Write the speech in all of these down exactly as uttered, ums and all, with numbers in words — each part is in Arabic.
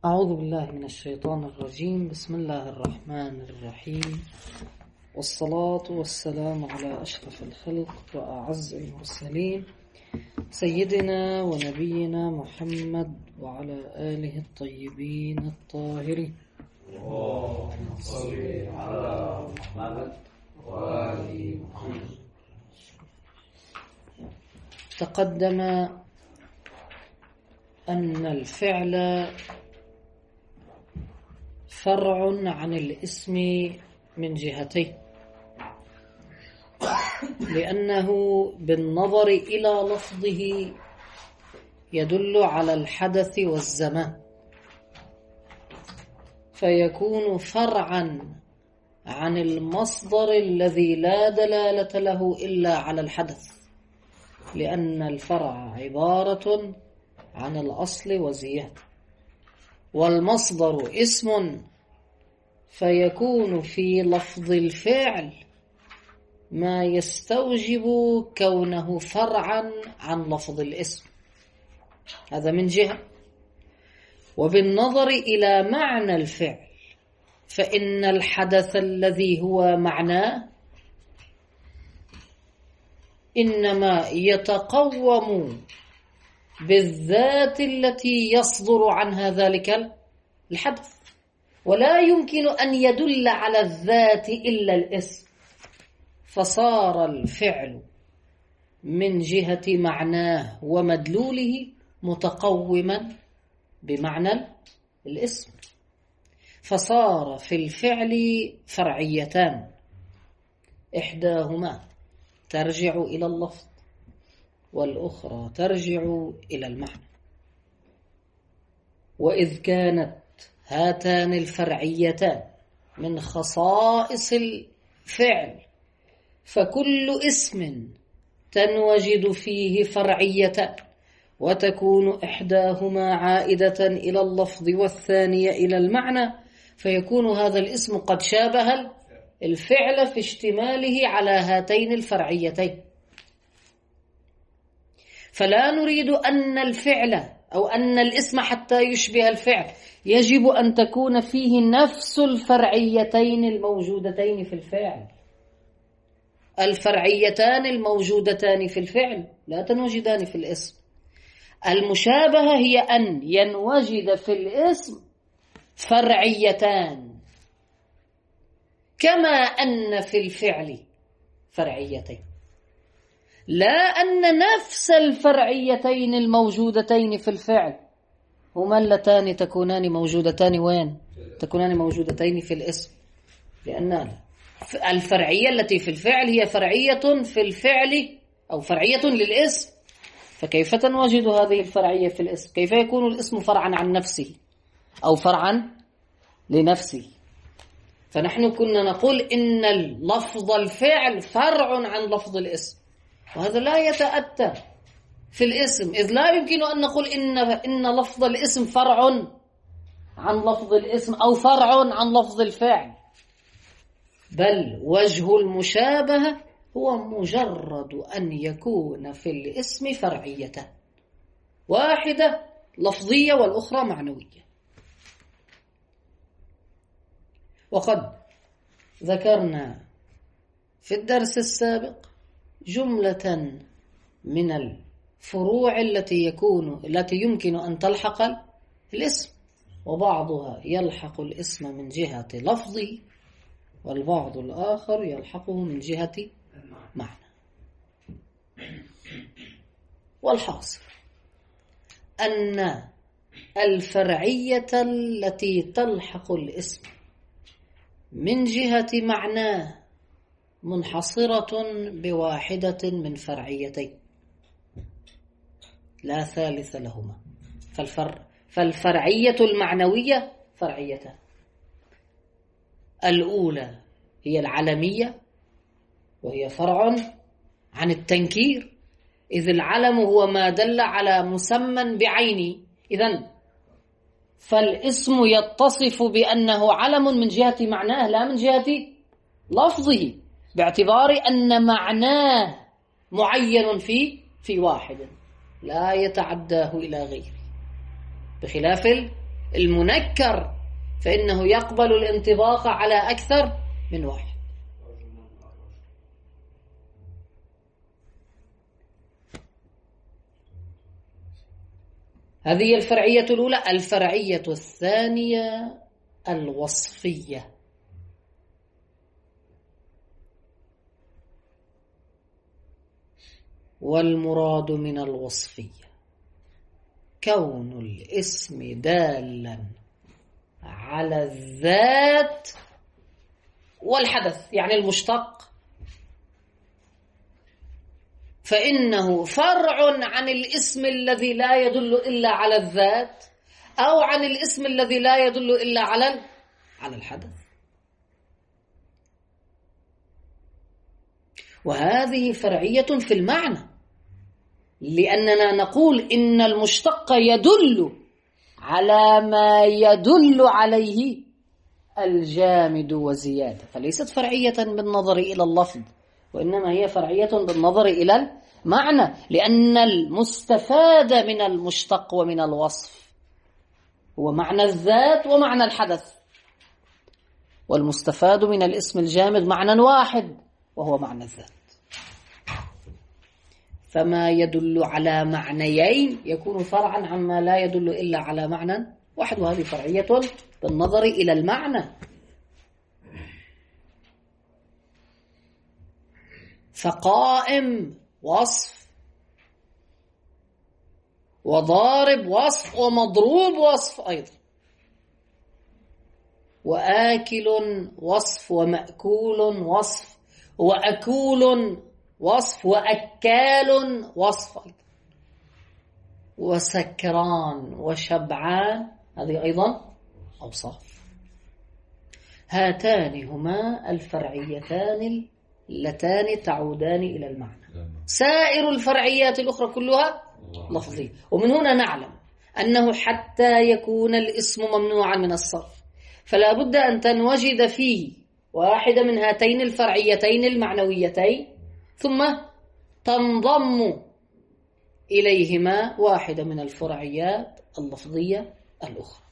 أعوذ بالله من الشيطان الرجيم. بسم الله الرحمن الرحيم، والصلاة والسلام على أشرف الخلق وأعز المرسلين سيدنا ونبينا محمد وعلى آله الطيبين الطاهرين. اللهم صل على محمد وآل محمد. تقدم أن الفعل فرع عن الاسم من جهتين، لأنه بالنظر إلى لفظه يدل على الحدث والزمان، فيكون فرعا عن المصدر الذي لا دلالة له إلا على الحدث، لأن الفرع عبارة عن الأصل وزيادة، والمصدر اسم، فيكون في لفظ الفعل ما يستوجب كونه فرعا عن لفظ الاسم. هذا من جهة. وبالنظر إلى معنى الفعل، فإن الحدث الذي هو معناه إنما يتقوم بالذات التي يصدر عنها ذلك الحدث، ولا يمكن أن يدل على الذات إلا الاسم، فصار الفعل من جهة معناه ومدلوله متقوما بمعنى الاسم، فصار في الفعل فرعيتان، إحداهما ترجع إلى اللفظ والأخرى ترجع إلى المعنى. وإذ كانت هاتان الفرعيتان من خصائص الفعل، فكل اسم تنوجد فيه فرعيتان، وتكون إحداهما عائدة إلى اللفظ والثانية إلى المعنى، فيكون هذا الاسم قد شابه الفعل في اشتماله على هاتين الفرعيتين. فلا نريد أن الفعل أو أن الاسم حتى يشبه الفعل يجب أن تكون فيه نفس الفرعيتين الموجودتين في الفعل. الفرعيتان الموجودتان في الفعل لا تنوجدان في الاسم. المشابهة هي أن ينوجد في الاسم فرعيتان كما أن في الفعل فرعيتين، لا أن نفس الفرعيتين الموجودتين في الفعل هما اللتان تكونان موجودتان وين؟ تكونان موجودتين في الاسم، لأن الفرعية التي في الفعل هي فرعية في الفعل أو فرعية للاسم، فكيف تنوجد هذه الفرعية في الاسم؟ كيف يكون الاسم فرعا عن نفسه أو فرعا لنفسه؟ فنحن كنا نقول إن لفظ الفعل فرع عن لفظ الاسم، وهذا لا يتأتى في الاسم، إذ لا يمكن أن نقول إن إن لفظ الاسم فرع عن لفظ الاسم أو فرع عن لفظ الفعل، بل وجه المشابهة هو مجرد أن يكون في الاسم فرعيتان، واحدة لفظية والأخرى معنوية. وقد ذكرنا في الدرس السابق جملة من الفروع التي يكون التي يمكن أن تلحق الاسم، وبعضها يلحق الاسم من جهة لفظه، والبعض الآخر يلحقه من جهة معنى. والحاصل أن الفرعية التي تلحق الاسم من جهة معناه منحصرة بواحدة من فرعيتين لا ثالث لهما، فالفر فالفرعية المعنوية فرعيتان. الأولى هي العلمية، وهي فرع عن التنكير، إذ العلم هو ما دل على مسمى بعينه، إذن فالاسم يتصف بأنه علم من جهة معناه لا من جهة لفظه، باعتبار أن معناه معين في في واحد لا يتعداه إلى غيره، بخلاف المنكر فإنه يقبل الانطباق على أكثر من واحد. هذه الفرعية الأولى. الفرعية الثانية الوصفية. والمراد من الوصفية كون الاسم دالا على الذات والحدث، يعني المشتق، فإنه فرع عن الاسم الذي لا يدل إلا على الذات، أو عن الاسم الذي لا يدل إلا على على الحدث. وهذه فرعية في المعنى، لأننا نقول إن المشتق يدل على ما يدل عليه الجامد وزيادة، فليست فرعية بالنظر إلى اللفظ، وإنما هي فرعية بالنظر إلى المعنى، لأن المستفاد من المشتق ومن الوصف هو معنى الذات ومعنى الحدث، والمستفاد من الاسم الجامد معنى واحد وهو معنى الذات. فما يدل على معنيين يكون فرعا عما لا يدل إلا على معنى واحد، وهذه فرعية بالنظر إلى المعنى. فقائم وصف، وضارب وصف، ومضروب وصف أيضا، وآكل وصف، ومأكول وصف، وأكول وصف، وأكال وصف أيضا، وسكران وشبعان هذه أيضا أوصاف. هاتان هما الفرعيتان اللتان تعودان إلى المعنى. سائر الفرعيات الأخرى كلها لفظية. ومن هنا نعلم أنه حتى يكون الاسم ممنوعا من الصرف فلا بد أن تنوجد فيه واحدة من هاتين الفرعيتين المعنويتين، ثم تنضم إليهما واحدة من الفرعيات اللفظية الأخرى.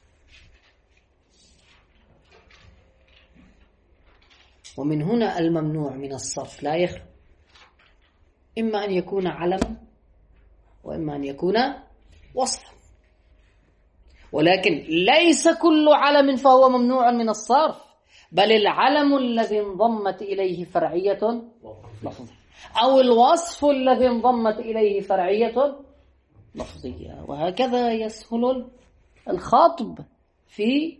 ومن هنا الممنوع من الصرف لا يخلو، إما أن يكون علما وإما أن يكون وصفا، ولكن ليس كل علم فهو ممنوع من الصرف، بل العلم الذي انضمت إليه فرعية لفظية، أو الوصف الذي انضمت إليه فرعية لفظية، وهكذا يسهل الخطب في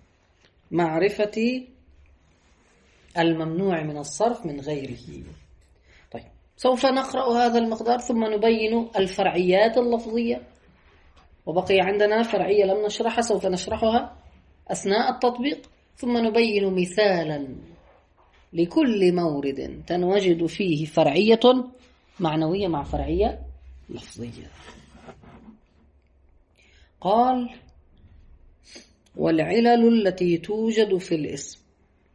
معرفة الممنوع من الصرف من غيره. طيب، سوف نقرأ هذا المقدار ثم نبين الفرعيات اللفظية، وبقي عندنا فرعية لم نشرحها سوف نشرحها أثناء التطبيق، ثم نبين مثالا لكل مورد تنوجد فيه فرعية معنوية مع فرعية لفظية. قال: والعلل التي توجد في الاسم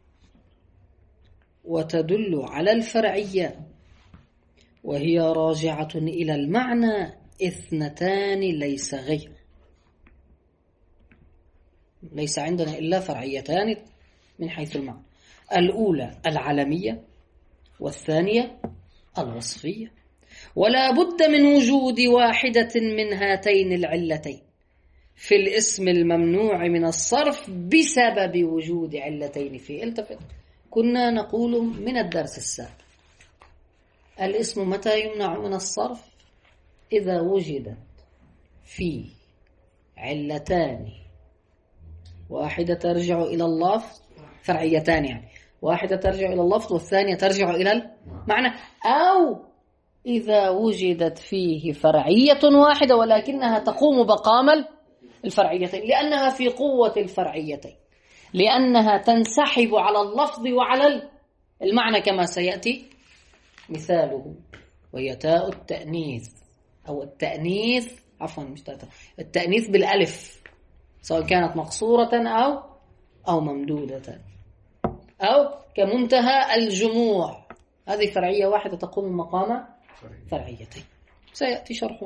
وتدل على الفرعية وهي راجعة إلى المعنى اثنتان ليس غير. ليس عندنا إلا فرعيتان من حيث المعنى، الأولى العلمية والثانية الوصفية، ولا بد من وجود واحدة من هاتين العلتين في الاسم الممنوع من الصرف بسبب وجود علتين فيه. التفت، كنا نقول من الدرس السابق الاسم متى يمنع من الصرف؟ إذا وجدت فيه علتان، واحدة ترجع إلى اللفظ، فرعيتان يعني، واحدة ترجع إلى اللفظ والثانية ترجع إلى المعنى، أو إذا وجدت فيه فرعية واحدة ولكنها تقوم مقام الفرعيتين، لأنها في قوة الفرعيتين، لأنها تنسحب على اللفظ وعلى المعنى كما سيأتي مثاله، وهي تاء التأنيث أو التأنيث، عفوا مش تاء، التأنيث بالألف، سواء كانت مقصورة أو أو ممدودة، أو كمنتهى الجموع، هذه فرعية واحدة تقوم مقام فرعيتين، سيأتي شرحه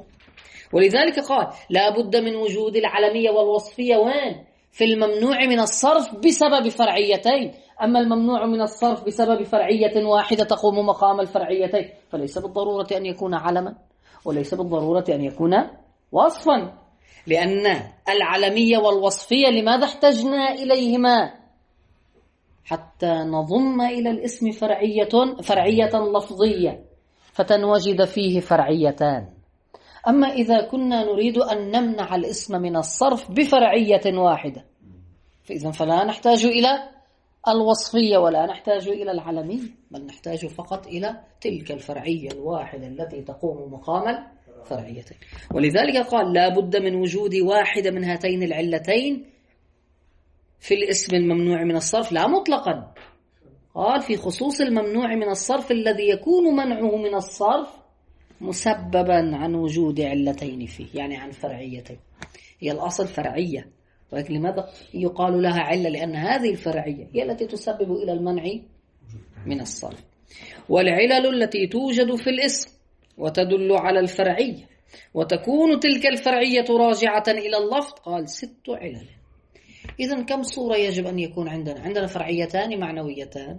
ولذلك قال لا بد من وجود العلمية والوصفية وين؟ في الممنوع من الصرف بسبب فرعيتين. أما الممنوع من الصرف بسبب فرعية واحدة تقوم مقام الفرعيتين فليس بالضرورة أن يكون علما وليس بالضرورة أن يكون وصفا، لأن العلمية والوصفية لماذا احتجنا إليهما؟ حتى نضم إلى الاسم فرعية فرعية لفظية فتنوجد فيه فرعيتان. أما إذا كنا نريد أن نمنع الاسم من الصرف بفرعية واحدة فإذا فلا نحتاج إلى الوصفية ولا نحتاج إلى العلمية، بل نحتاج فقط إلى تلك الفرعية الواحدة التي تقوم مقام الفرعيتين. ولذلك قال لا بد من وجود واحدة من هاتين العلتين في الاسم الممنوع من الصرف، لا مطلقا، قال في خصوص الممنوع من الصرف الذي يكون منعه من الصرف مسببا عن وجود علتين فيه، يعني عن فرعيتين. هي الأصل فرعية، ولكن لماذا يقال لها علة؟ لأن هذه الفرعية هي التي تسبب إلى المنع من الصرف. والعلل التي توجد في الاسم وتدل على الفرعية وتكون تلك الفرعية راجعة إلى اللفظ قال ست علل. إذن كم صورة يجب أن يكون عندنا؟ عندنا فرعيتان معنويتان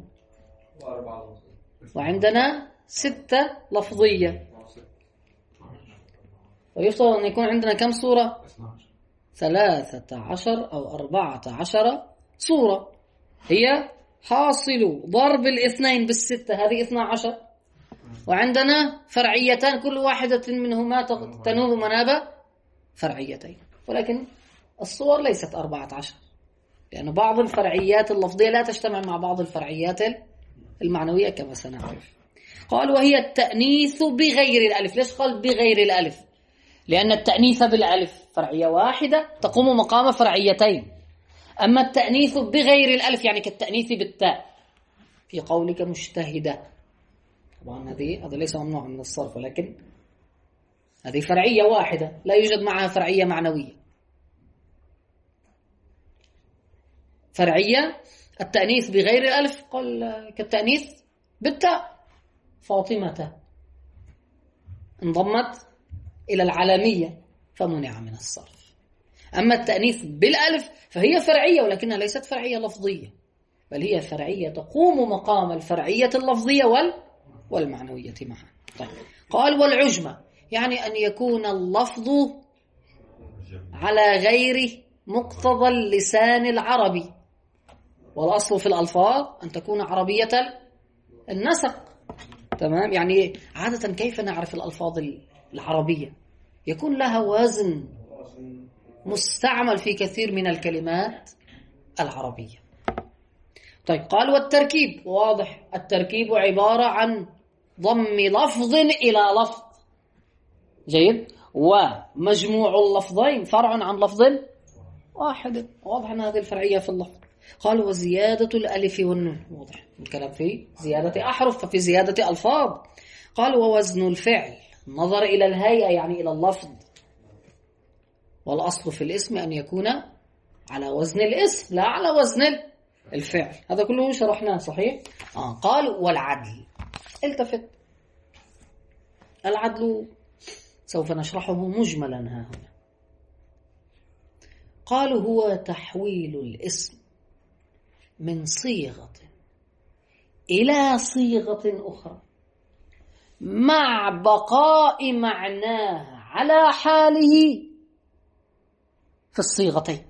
وعندنا ستة لفظية، ويفترض أن يكون عندنا كم صورة؟ ثلاثة عشر أو أربعة عشر صورة، هي حاصل ضرب الاثنين بالستة هذه اثنى عشر، وعندنا فرعيتان كل واحدة منهما تنوب مناب فرعيتين، ولكن الصور ليست أربعة عشر لأن بعض الفرعيات اللفظية لا تجتمع مع بعض الفرعيات المعنوية كما سنعرف. قال وهي التأنيث بغير الألف. ليش قال بغير الألف؟ لأن التأنيث بالألف فرعية واحدة تقوم مقام فرعيتين، أما التأنيث بغير الألف يعني كالتأنيث بالتاء في قولك مجتهدة، طبعا هذه هذا ليس ممنوع من الصرف، ولكن هذه فرعية واحدة لا يوجد معها فرعية معنوية. فرعية التأنيث بغير الألف قال كالتأنيث بالتاء، فاطمة انضمت إلى العلمية فمنع من الصرف. أما التأنيث بالألف فهي فرعية ولكنها ليست فرعية لفظية، بل هي فرعية تقوم مقام الفرعية اللفظية والمعنوية معا. طيب. قال والعجمة يعني أن يكون اللفظ على غير مقتضى اللسان العربي، والأصل في الألفاظ أن تكون عربية النسق. تمام، يعني عادة كيف نعرف الألفاظ العربية؟ يكون لها وزن مستعمل في كثير من الكلمات العربية. طيب قال والتركيب واضح، التركيب عبارة عن ضم لفظ إلى لفظ. جيد، ومجموع اللفظين فرع عن لفظ واحد، واضح أن هذه الفرعية في اللفظ. قال وزيادة الألف والنون، واضح الكلام في زيادة أحرف ففي زيادة ألفاظ. قال ووزن الفعل نظر إلى الهيئة يعني إلى اللفظ، والأصل في الاسم أن يكون على وزن الاسم لا على وزن الفعل. هذا كله شرحناه صحيح؟ آه. قال والعدل، التفت، العدل سوف نشرحه مجملا ها هنا. قالوا هو تحويل الاسم من صيغة إلى صيغة أخرى مع بقاء معناه على حاله في الصيغتين،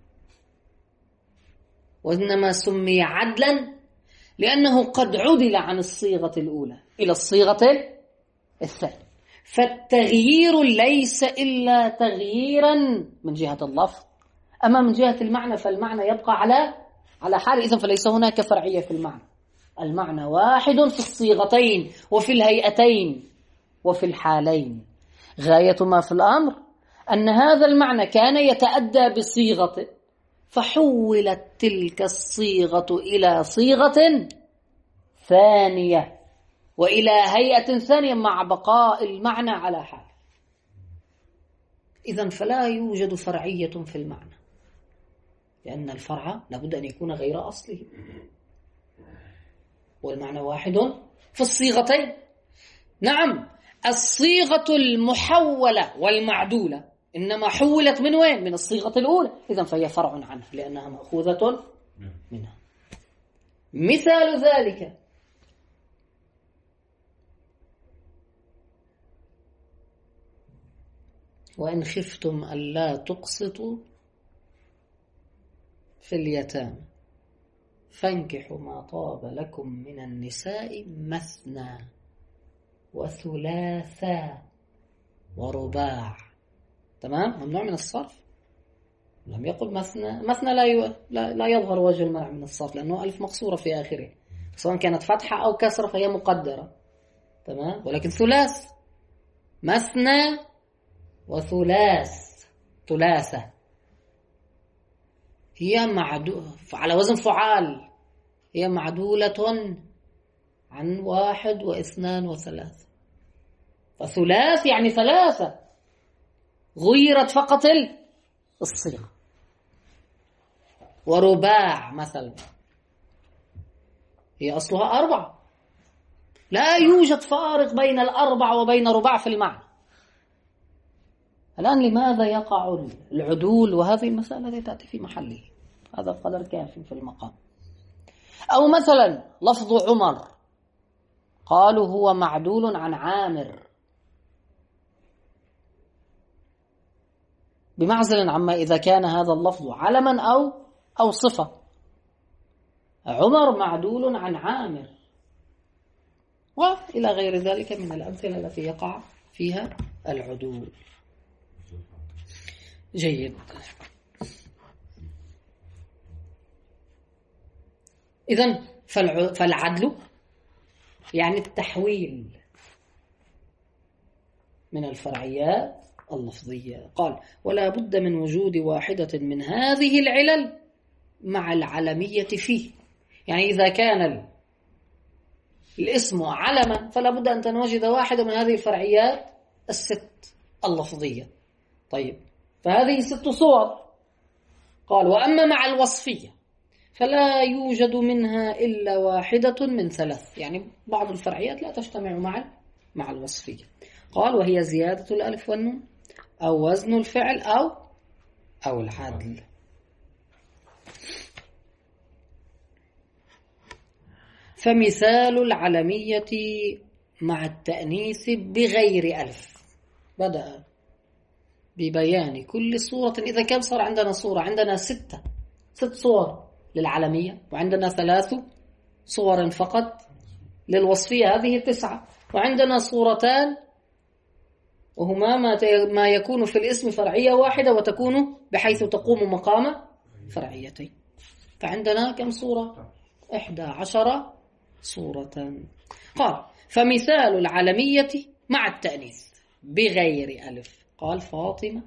وإنما سمي عدلا لأنه قد عدل عن الصيغة الأولى إلى الصيغة الثانية. فالتغيير ليس إلا تغييرا من جهة اللفظ، أما من جهة المعنى فالمعنى يبقى على على حال. إذن فليس هناك فرعية في المعنى، المعنى واحد في الصيغتين وفي الهيئتين وفي الحالين. غاية ما في الأمر أن هذا المعنى كان يتأدى بصيغة، فحولت تلك الصيغة إلى صيغة ثانية وإلى هيئة ثانية مع بقاء المعنى على حال. إذن فلا يوجد فرعية في المعنى، لأن الفرع لابد أن يكون غير أصله، والمعنى واحد في الصيغتين. نعم، الصيغة المحولة والمعدولة إنما حولت من وين؟ من الصيغة الأولى، إذن فهي فرع عنها لأنها مأخوذة منها. مثال ذلك وإن خفتم ألا تقسطوا في اليتامى فانكحوا ما طاب لكم من النساء مثنى وثلاثا ورباع. تمام؟ ممنوع من الصرف. لم يقل مثنى، مثنى لا ي... لا... لا يظهر وجه المنع من الصرف لأنه ألف مقصورة في آخره، سواء كانت فتحة أو كسرة فهي مقدرة. تمام؟ ولكن ثلاث، مثنى وثلاث، ثلاثة هي معدو... على وزن فعال، هي معدولة عن واحد واثنان وثلاثة. فثلاث يعني ثلاثة، غيرت فقط الصيغة. ورباع مثلا هي أصلها أربعة، لا يوجد فارق بين الأربع وبين رباع في المعنى. الآن لماذا يقع العدول؟ وهذه المسألة التي تأتي في محله، هذا قدر كافي في المقام. أو مثلا لفظ عمر قالوا هو معدول عن عامر، بمعزل عما إذا كان هذا اللفظ علما أو أو صفة. عمر معدول عن عامر، وإلى غير ذلك من الأمثلة التي يقع فيها العدول. جيد. إذن فالعدل يعني التحويل من الفرعيات اللفظية. قال ولا بد من وجود واحدة من هذه العلل مع العلمية فيه. يعني إذا كان الاسم علما فلا بد أن تنوجد واحدة من هذه الفرعيات الست اللفظية. طيب، فهذه ست صور. قال وأما مع الوصفية فلا يوجد منها إلا واحدة من ثلاث، يعني بعض الفرعيات لا تجتمع مع مع الوصفية. قال وهي زيادة الألف والنون أو وزن الفعل أو أو العدل. فمثال العلمية مع التأنيث بغير ألف، بدأ ببيان كل صورة. إذا كم صار عندنا صورة؟ عندنا ستة ست صور للعلمية، وعندنا ثلاث صور فقط للوصفية، هذه تسعة. وعندنا صورتان وهما ما يكون في الاسم فرعية واحدة وتكون بحيث تقوم مقام فرعيتين. فعندنا كم صورة؟ إحدى عشر صورة. قال فمثال العلمية مع التأنيث بغير ألف، قال فاطمة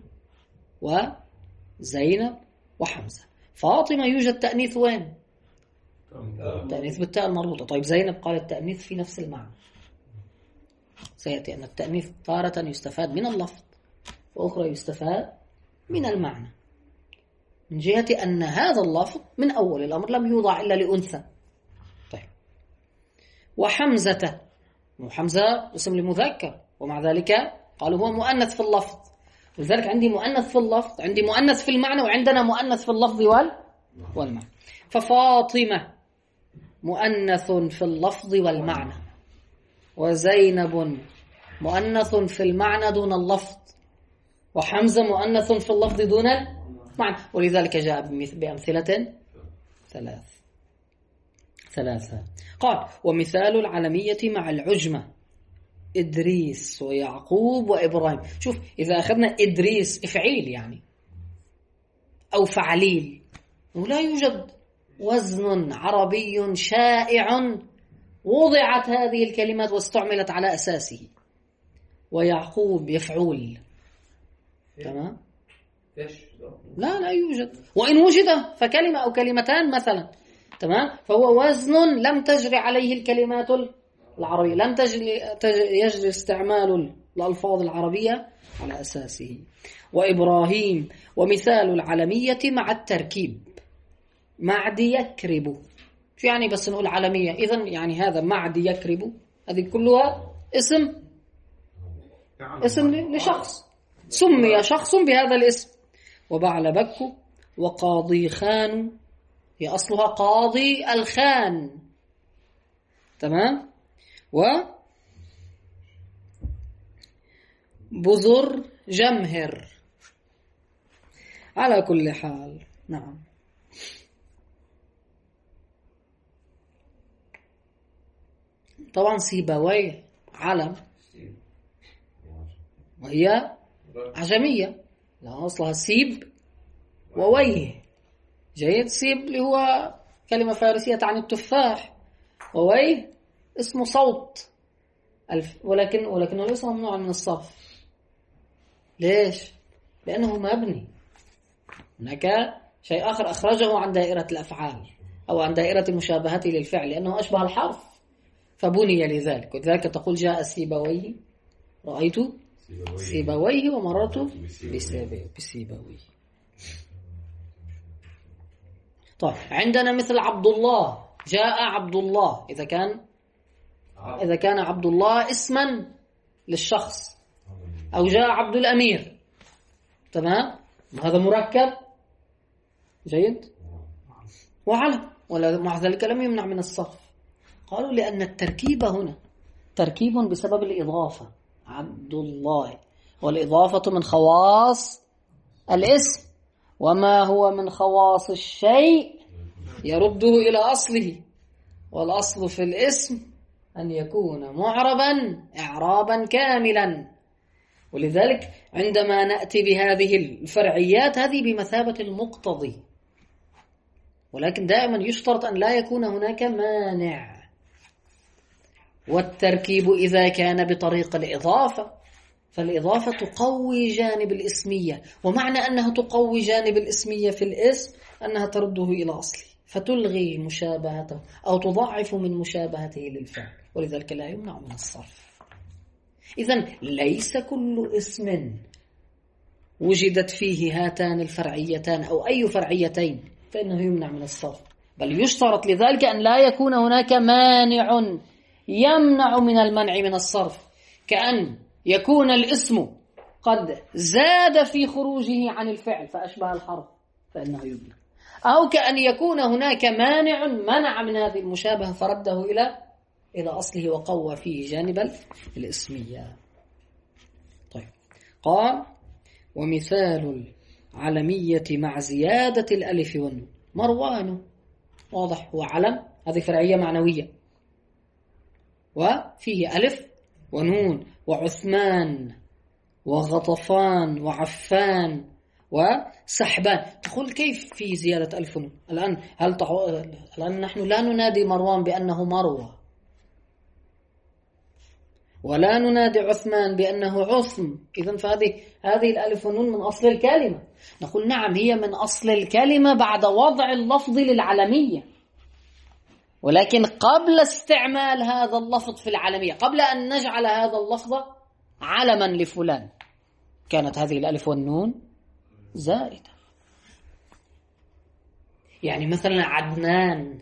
وزينب وحمزة. فاطمة يوجد تأنيث وين؟ التأنيث بالتاء المربوطة. طيب زينب قال التأنيث في نفس المعنى. سيأتي أن التأنيث تارة يستفاد من اللفظ وأخرى يستفاد من المعنى، من جهة أن هذا اللفظ من أول الأمر لم يوضع إلا لأنثى. طيب وحمزة، وحمزة اسم لمذكر ومع ذلك قالوا هو مؤنث في اللفظ، ولذلك عندي مؤنث في اللفظ، عندي مؤنث في المعنى، وعندنا مؤنث في اللفظ وال والمعنى. ففاطمة مؤنث في اللفظ والمعنى، وزينب مؤنث في المعنى دون اللفظ، وحمزة مؤنث في اللفظ دون المعنى. ولذلك جاء بأمثلة ثلاث ثلاثة. قال ومثال العلمية مع العجمة إدريس ويعقوب وإبراهيم. شوف، إذا أخذنا إدريس إفعيل يعني أو فعليل، ولا يوجد وزن عربي شائع وضعت هذه الكلمات واستعملت على أساسه. ويعقوب يفعول، تمام؟ لا لا يوجد، وإن وجد فكلمة أو كلمتان مثلا، تمام؟ فهو وزن لم تجري عليه الكلمات العربية، لم تجري يجري استعمال الألفاظ العربية على أساسه. وإبراهيم ومثال العلمية مع التركيب معد يكرب. شو يعني بس نقول علمية؟ إذن يعني هذا معد يكرب هذه كلها اسم اسم لشخص، سمي شخص بهذا الاسم. وبعلبك وقاضي خان، هي أصلها قاضي الخان، تمام. و بزر جمهر. على كل حال نعم. طبعا سيبويه علم وهي عجمية، لا أصلها سيب وويه. جيد. سيب اللي هو كلمة فارسية تعني التفاح، وويه اسمه صوت الف، ولكن ولكنه ليس ممنوعا من الصرف. ليش؟ لأنه مبني. هناك شيء آخر أخرجه عن دائرة الأفعال أو عن دائرة مشابهته للفعل، لأنه أشبه الحرف فبني لذلك. وذلك تقول جاء سيبويه، رأيت سيبويه ومررت بسيبويه. طيب عندنا مثل عبد الله، جاء عبد الله، إذا كان إذا كان عبد الله اسما للشخص، أو جاء عبد الأمير، تمام، هذا مركب. جيد. وعلم، ولا مع ذلك لم يمنع من الصرف. قالوا لأن التركيب هنا تركيب بسبب الإضافة، عبد الله، والإضافة من خواص الاسم، وما هو من خواص الشيء يرده إلى أصله، والأصل في الاسم أن يكون معربا إعرابا كاملا. ولذلك عندما نأتي بهذه الفرعيات هذه بمثابة المقتضي، ولكن دائما يشترط أن لا يكون هناك مانع. والتركيب إذا كان بطريق الإضافة فالإضافة تقوي جانب الإسمية، ومعنى أنها تقوي جانب الإسمية في الاسم أنها ترده إلى أصله فتلغي مشابهته أو تضعف من مشابهته للفعل، ولذلك لا يمنع من الصرف. إذن ليس كل اسم وجدت فيه هاتان الفرعيتان أو أي فرعيتين فإنه يمنع من الصرف، بل يشترط لذلك أن لا يكون هناك مانع يمنع من المنع من الصرف، كأن يكون الاسم قد زاد في خروجه عن الفعل فأشبه الحرف فإنه يمنع، أو كأن يكون هناك مانع منع من هذه المشابهة فرده إلى إلى أصله وقوى فيه جانب الاسمية. طيب قال ومثال العلمية مع زيادة الألف والنون مروان، واضح، هو علم، هذه فرعية معنوية وفيه ألف ونون، وعثمان وغطفان وعفان وسحبان. تقول كيف في زيادة ألف ونون؟ الآن هل تحو... الآن نحن لا ننادي مروان بأنه مروة، ولا ننادي عثمان بأنه عثم، إذن فهذه هذه الألف والنون من أصل الكلمة. نقول نعم هي من أصل الكلمة بعد وضع اللفظ للعلمية، ولكن قبل استعمال هذا اللفظ في العلمية، قبل أن نجعل هذا اللفظ علما لفلان، كانت هذه الألف والنون زائدة. يعني مثلا عدنان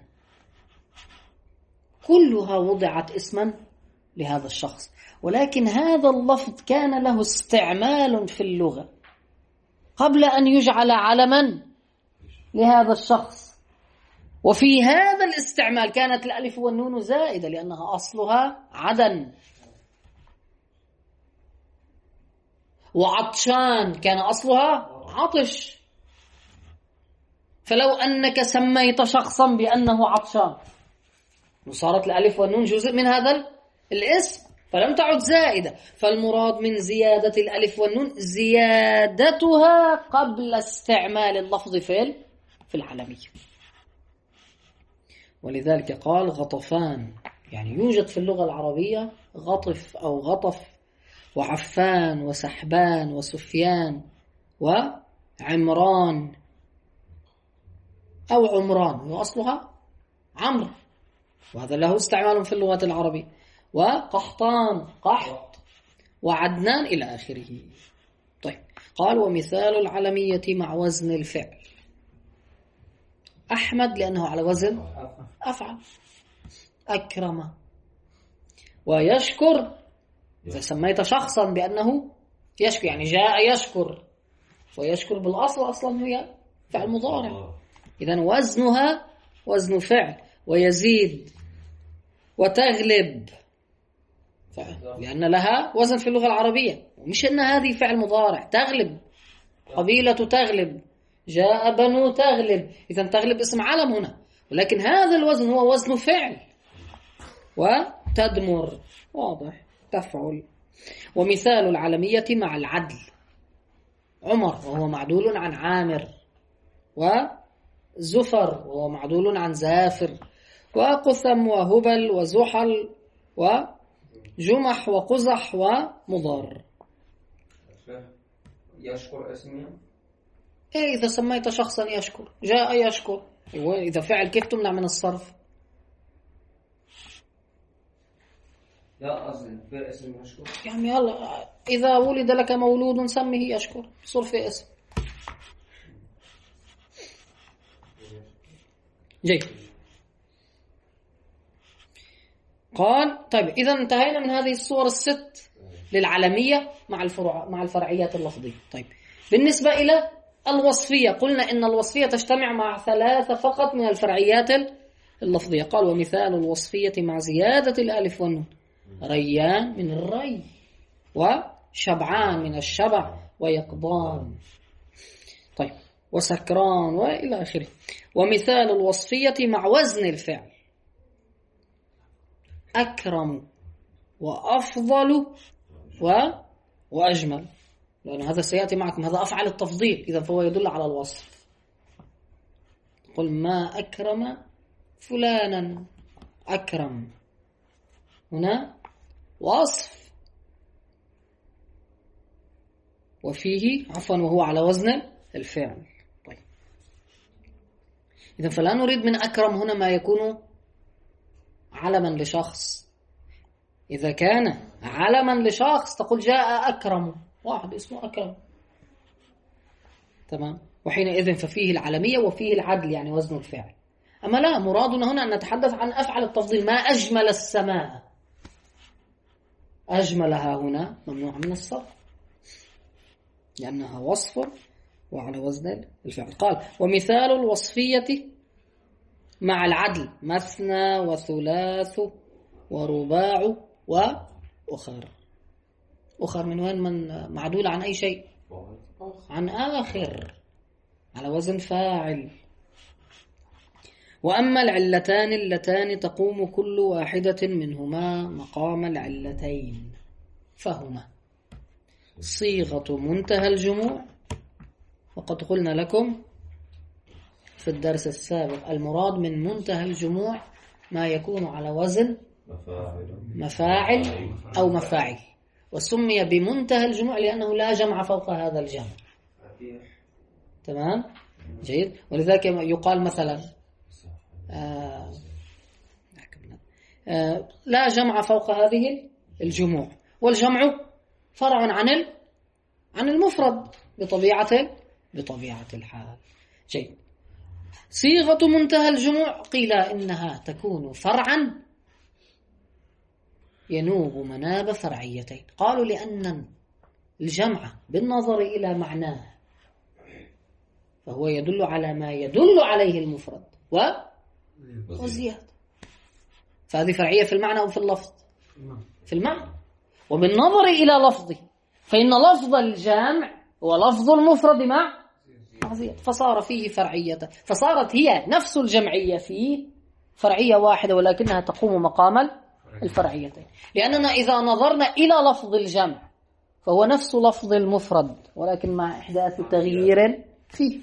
كلها وضعت اسما لهذا الشخص، ولكن هذا اللفظ كان له استعمال في اللغة قبل أن يجعل علما لهذا الشخص، وفي هذا الاستعمال كانت الألف والنون زائدة لأنها أصلها عدن. وعطشان كان أصلها عطش، فلو أنك سميت شخصا بأنه عطشان وصارت الألف والنون جزء من هذا الاسم فلم تعد زائدة. فالمراد من زيادة الألف والنون زيادتها قبل استعمال اللفظ في في العلمية. ولذلك قال غطفان، يعني يوجد في اللغة العربية غطف أو غطف، وعفان وسحبان وسفيان وعمران أو عمران، وأصلها عمرو، وهذا له استعمال في اللغة العربية، وقحطان قحط، وعدنان إلى آخره. طيب قال ومثال العلمية مع وزن الفعل أحمد لأنه على وزن أفعل، أكرم، ويشكر إذا سميت شخصا بأنه يشكر، يعني جاء يشكر، ويشكر بالأصل أصلا هي فعل مضارع، إذن وزنها وزن فعل. ويزيد وتغلب لأن لها وزن في اللغة العربية، ومش أن هذه فعل مضارع. تغلب، قبيلة تغلب، جاء بنو تغلب، إذن تغلب اسم علم هنا، ولكن هذا الوزن هو وزن فعل. وتدمر، واضح، تفعل. ومثال العلمية مع العدل عمر وهو معدول عن عامر، وزفر وهو معدول عن زافر، وقثم وهبل وزحل وجمح وقزح ومضر. يشكر اسمي إيه إذا سميت شخصا يشكر، جاء يشكر، إذا فعل كيف تمنع من الصرف؟ لا أصل في اسم يشكر يعني يلا إذا ولد لك مولود سمه يشكر، صر في اسم. جيد. قال طيب إذا انتهينا من هذه الصور الست للعلمية مع الفرع مع الفرعيات اللفظية. طيب بالنسبة إلى الوصفية، قلنا إن الوصفية تجتمع مع ثلاثة فقط من الفرعيات اللفظية. قال ومثال الوصفية مع زيادة الألف والنون: ريان من الري، وشبعان من الشبع، ويقظان، طيب، وسكران، وإلى آخره. ومثال الوصفية مع وزن الفعل: أكرم وأفضل و... وأجمل، لأن هذا سيأتي معكم، هذا أفعل التفضيل، إذا فهو يدل على الوصف. قل ما أكرم فلانا، أكرم هنا وصف، وفيه عفوا وهو على وزن الفعل. طيب إذا فلا نريد من أكرم هنا ما يكون علما لشخص. إذا كان علما لشخص تقول جاء أكرم، واحد اسمه أكرم، تمام، وحينئذ ففيه العلمية وفيه العدل، يعني وزن الفعل. أما لا، مرادنا هنا أن نتحدث عن أفعل التفضيل. ما أجمل السماء، أجملها هنا ممنوع من الصرف لأنها وصف وعلى وزن الفعل. قال ومثال الوصفية مع العدل: مثنى وثلاث ورباع وأخر. أخر من وين؟ من معدول عن أي شيء؟ عن آخر، على وزن فاعل. وأما العلتان اللتان تقوم كل واحدة منهما مقام العلتين فهما صيغة منتهى الجموع، وقد قلنا لكم في الدرس السابق المراد من منتهى الجموع ما يكون على وزن مفاعل أو مفاعل، وسمي بمنتهى الجموع لأنه لا جمع فوق هذا الجمع. تمام، جيد. ولذلك يقال مثلا آه آه لا جمع فوق هذه الجموع، والجمع فرع عن عن المفرد بطبيعة بطبيعة الحال. جيد. صيغة منتهى الجموع قيل إنها تكون فرعا ينوب مناب فرعيتين. قالوا لأن الجمع بالنظر إلى معناه فهو يدل على ما يدل عليه المفرد و وزيادة، فهذه فرعية في المعنى أو في اللفظ؟ في المعنى. وبالنظر إلى لفظه فإن لفظ الجامع هو لفظ المفرد مع زيادة، فصار فيه فرعية، فصارت هي نفس الجمعية فيه فرعية واحدة ولكنها تقوم مقام الفرعيتين. لأننا إذا نظرنا إلى لفظ الجمع فهو نفس لفظ المفرد ولكن مع إحداث تغيير فيه،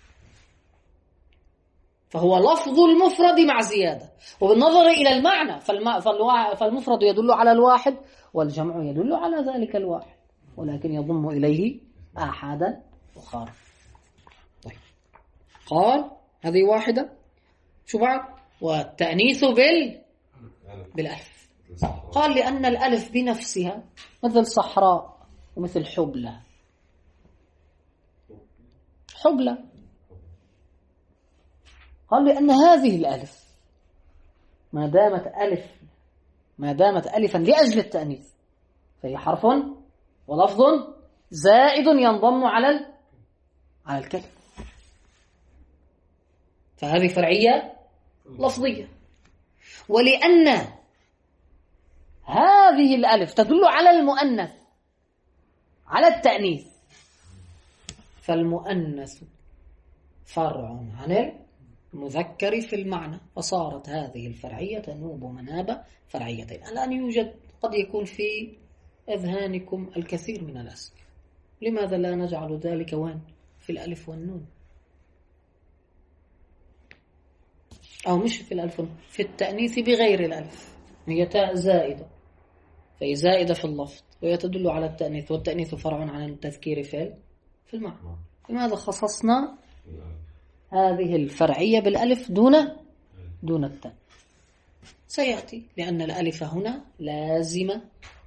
فهو لفظ المفرد مع زيادة. وبالنظر إلى المعنى فالمفرد يدل على الواحد والجمع يدل على ذلك الواحد ولكن يضم إليه آحادا أخرى. طيب قال هذه واحدة. شو بعد؟ والتأنيث بال بالألف. قال لأن الألف بنفسها مثل صحراء ومثل حبلى. حبلى قال لأن هذه الألف ما دامت ألف ما دامت ألفا لأجل التأنيث فهي حرف ولفظ زائد ينضم على على الكلمة، فهذه فرعية لفظية. ولأن هذه الألف تدل على المؤنث على التأنيث، فالمؤنث فرع عن المذكر في المعنى، فصارت هذه الفرعية تنوب مناب فرعيتين. الآن يوجد قد يكون في أذهانكم الكثير من الأسئلة، لماذا لا نجعل ذلك وين في الألف والنون، أو مش في الألف والنون، في التأنيث بغير الألف، هي تاء زائدة، فهي زائدة في اللفظ وهي تدل على التأنيث، والتأنيث فرع عن التذكير في في المعنى. لماذا خصصنا هذه الفرعية بالألف دون دون التاء؟ سيأتي، لأن الألف هنا لازمة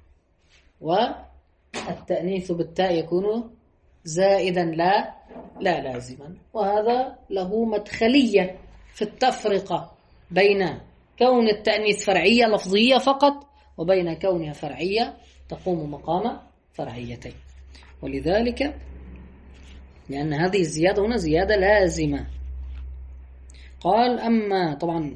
والتأنيث بالتاء يكون زائدا لا لا لازما، وهذا له مدخلية في التفرقة بين كون التأنيث فرعية لفظية فقط وبين كونها فرعية تقوم مقام فرعيتين. ولذلك لأن هذه الزيادة هنا زيادة لازمة. قال أما طبعا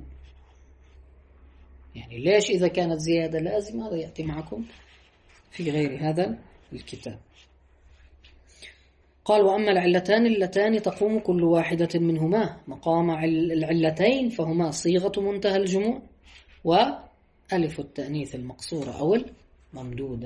يعني ليش إذا كانت زيادة لازمة، هذا يأتي معكم في غير هذا الكتاب. قال وأما العلتان اللتان تقوم كل واحدة منهما مقام العلتين فهما صيغة منتهى الجموع وألف التأنيث المقصورة أو الممدودة.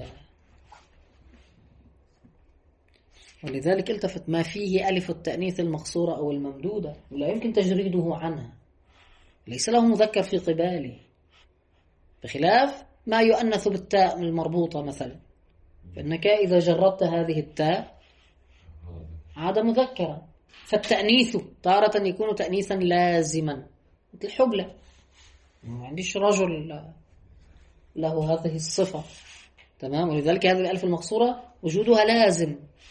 ولذلك التفت ما فيه ألف التأنيث المقصورة أو الممدودة ولا يمكن تجريده عنها، ليس له مذكر في قباله، بخلاف ما يؤنث بالتاء المربوطة مثلا، فإنك إذا جردت هذه التاء عاد مذكرا. فالتأنيث تارة يكون تأنيثا لازما، مثل حبلى، ما عنديش رجل له هذه الصفة، تمام. ولذلك هذه الألف المقصورة وجودها لازم.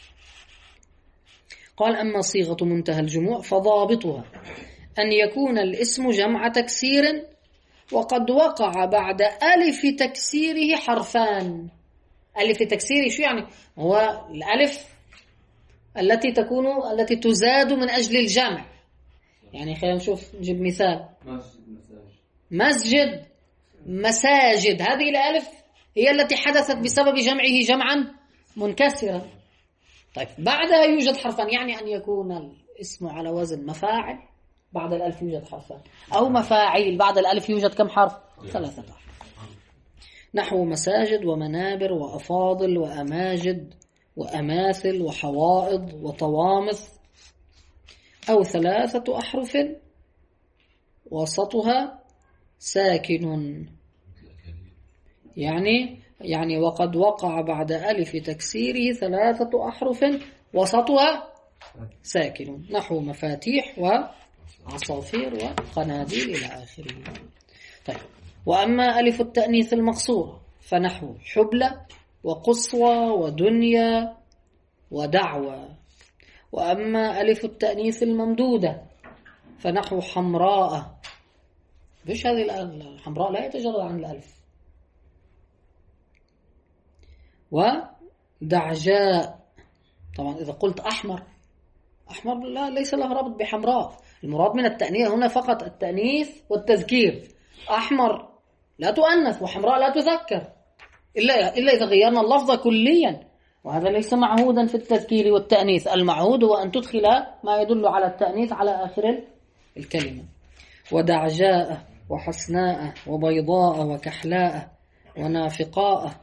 قال أما صيغة منتهى الجموع فضابطها أن يكون الاسم جمع تكسير وقد وقع بعد ألف تكسيره حرفان. ألف تكسيره شو يعني؟ هو الألف التي تكون التي تزاد من أجل الجمع. يعني خلينا نشوف نجيب مثال. مسجد، مساجد، هذه الألف هي التي حدثت بسبب جمعه جمعا منكسرا. طيب بعدها يوجد حرفان، يعني أن يكون الاسم على وزن مفاعل بعد الألف يوجد حرفان، أو مفاعيل بعد الألف يوجد كم حرف؟ ثلاثة حرف. نحو مساجد ومنابر وأفاضل وأماجد وأماثل وحوائض وطوامث، أو ثلاثة أحرف وسطها ساكن. يعني يعني وقد وقع بعد ألف تكسيره ثلاثة أحرف وسطها ساكن، نحو مفاتيح وعصافير وقناديل إلى آخره. طيب وأما ألف التأنيث المقصورة فنحو حبلى وقصوى ودنيا ودعوى. وأما ألف التأنيث الممدودة فنحو حمراء، بش هذه الحمراء لا يتجرد عن الألف. ودعجاء، طبعا إذا قلت أحمر، أحمر لا ليس له ربط بحمراء، المراد من التأنيث هنا فقط التأنيث والتذكير. أحمر لا تؤنث وحمراء لا تذكر إلا إلا إذا غيرنا اللفظ كليا، وهذا ليس معهودا في التذكير والتأنيث. المعهود هو أن تدخل ما يدل على التأنيث على آخر الكلمة. ودعجاء وحسناء وبيضاء وكحلاء ونافقاء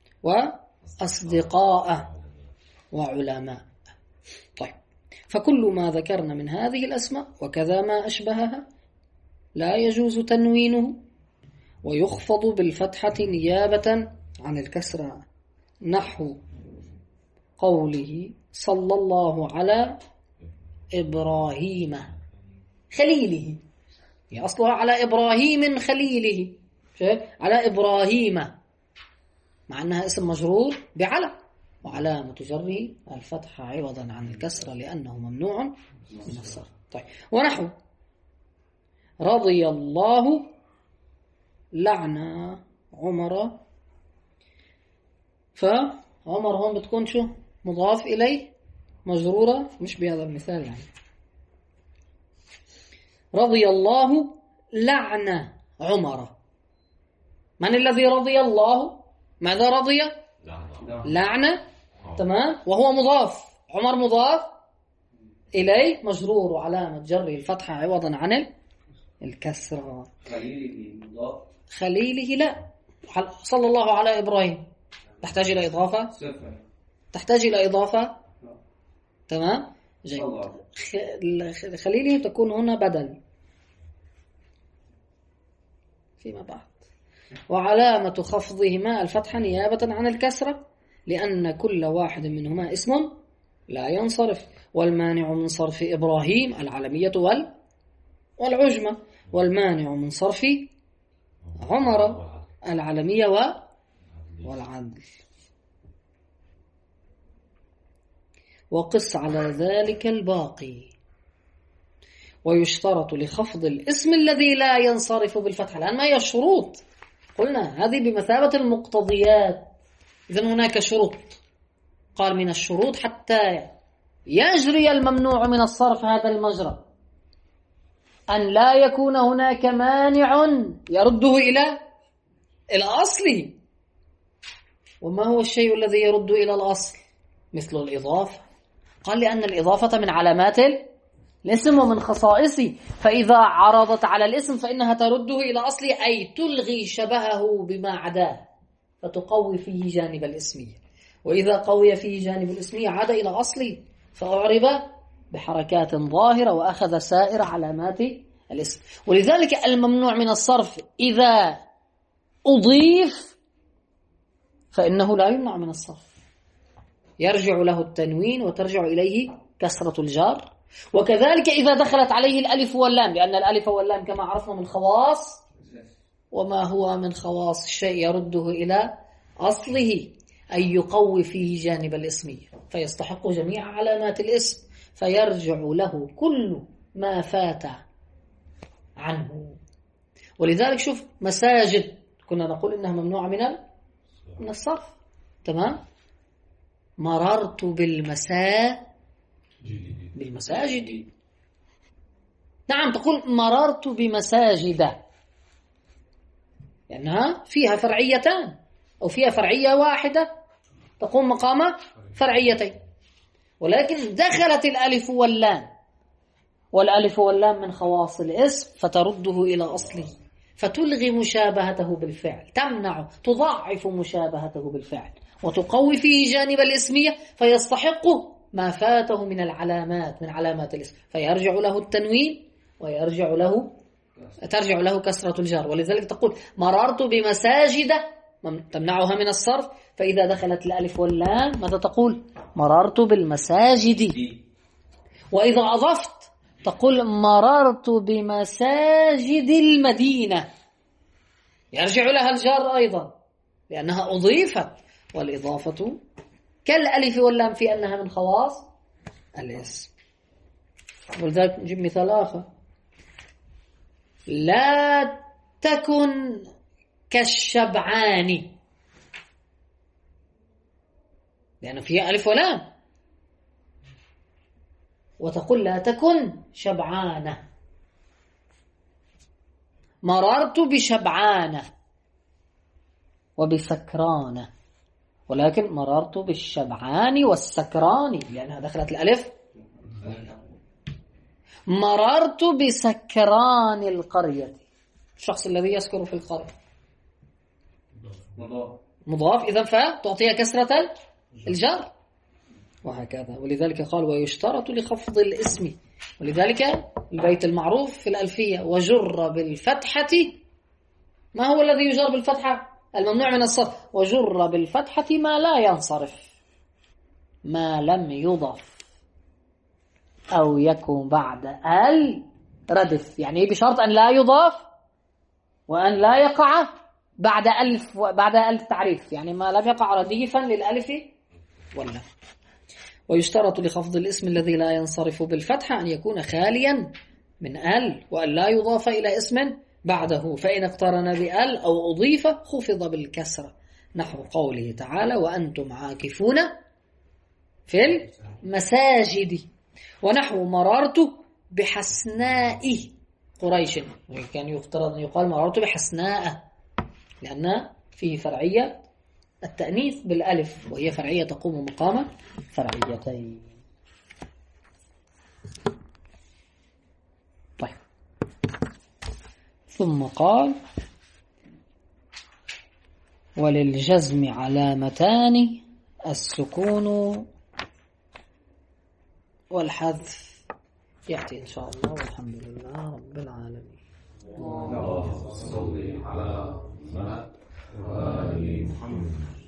وأصدقاء وعلماء. طيب فكل ما ذكرنا من هذه الأسماء وكذا ما أشبهها لا يجوز تنوينه ويخفض بالفتحة نيابة عن الكسرة، نحو قوله صلى الله على إبراهيم خليله، هي أصلها على إبراهيم خليله، على إبراهيم، مع أنها اسم مجرور بعلى، وعلامة جره الفتحة عوضا عن الكسرة لأنه ممنوع من الصرف. طيب ونحو رضي الله لعن عمر فعمر هون بتكون شو مضاف إليه مجرورة، مش بهذا المثال يعني. رضي الله لعن عمر. من الذي رضي الله؟ ماذا رضي؟ لعنة. تمام. وهو مضاف، عمر مضاف إليه مجرور وعلامة جره الفتحة عوضا عن الكسرة. خليله مضاف. خليله لا، صلى الله على إبراهيم تحتاج إلى إضافة؟ صفر. تحتاج إلى إضافة. تمام. جيد. خليله تكون هنا بدل فيما بعد. وعلامة خفضهما الفتحة نيابة عن الكسرة، لأن كل واحد منهما اسم لا ينصرف. والمانع من صرف إبراهيم العلمية وال والعجمة، والمانع من صرف عمر العلمية والعدل. وقس على ذلك الباقي. ويشترط لخفض الاسم الذي لا ينصرف بالفتح. الآن ما هي الشروط؟ قلنا هذه بمثابة المقتضيات. إذن هناك شروط. قال من الشروط حتى يجري الممنوع من الصرف هذا المجرى أن لا يكون هناك مانع يرده إلى الأصل. وما هو الشيء الذي يرد إلى الأصل؟ مثل الإضافة. قال لأن الإضافة من علامات الاسم ومن خصائصه، فإذا عرضت على الاسم فإنها ترده إلى أصله، أي تلغي شبهه بما عداه فتقوي فيه جانب الاسمية. وإذا قوي فيه جانب الاسمية عاد إلى أصله فأعرب بحركات ظاهرة وأخذ سائر علامات الاسم. ولذلك الممنوع من الصرف إذا أضيف فإنه لا يمنع من الصرف، يرجع له التنوين وترجع إليه كسرة الجار. وكذلك إذا دخلت عليه الألف واللام، لأن الألف واللام كما عرفنا من خواص، وما هو من خواص الشيء يرده إلى أصله، أي يقوي فيه جانب الاسمية فيستحق جميع علامات الاسم، فيرجع له كل ما فات عنه. ولذلك شوف مساجد كنا نقول إنها ممنوعة من من الصرف. تمام. مررت بالمساجد بالمساجد. نعم تقول مررت بمساجد لأنها فيها فرعيتان أو فيها فرعية واحدة تقوم مقام فرعيتين، ولكن دخلت الألف واللام، والألف واللام من خواص الاسم فترده إلى أصله، فتلغي مشابهته بالفعل، تمنع تضعف مشابهته بالفعل وتقوي فيه جانب الاسمية، فيستحق ما فاته من العلامات من علامات الاسم، فيرجع له التنوين ويرجع له ترجع له كسرة الجار. ولذلك تقول مررت بمساجد تمنعها من الصرف، فإذا دخلت الألف واللام ماذا تقول؟ مررت بالمساجد. وإذا أضفت تقول مررت بمساجد المدينة، يرجع لها الجار أيضا لأنها أضيفت، والإضافة كالألف واللام في أنها من خواص الاسم. ولذلك نجيب مثال آخر: لا تكن كالشبعان، لأنه فيها ألف ولام، وتقول لا تكن شبعانة. مررت بشبعانة وبسكرانة، ولكن مررت بالشبعان والسكران لأنها دخلت الألف. مررت بسكران القرية، الشخص الذي يسكر في القرية مضاف، إذن فتعطيها كسرة الجر وهكذا. ولذلك قال ويشترط لخفض الاسم، ولذلك البيت المعروف في الألفية وجر بالفتحة. ما هو الذي يجر بالفتحة؟ الممنوع من الصرف. وجر بالفتحة ما لا ينصرف ما لم يضف أو يكون بعد ال ردف، يعني بشرط أن لا يضاف وأن لا يقع بعد ألف بعد ألف تعريف، يعني ما لم يقع رديفا للألف ولا. ويشترط لخفض الاسم الذي لا ينصرف بالفتحة أن يكون خاليا من ال، وأن لا يضاف إلى اسم بعده، فإن اقترن بال أو أضيف خفض بالكسرة نحو قوله تعالى وأنتم عاكفون في المساجد، ونحو مررت بحسناء قريش، كان يفترض أن يقال مررت بحسناء لأن فيه فرعية التأنيث بالألف، وهي فرعية تقوم مقام فرعيتين. طيب، ثم قال وللجزم علامتان السكون والحذف، يأتي إن شاء الله، والحمد لله رب العالمين. اللهم صل على محمد وآل محمد.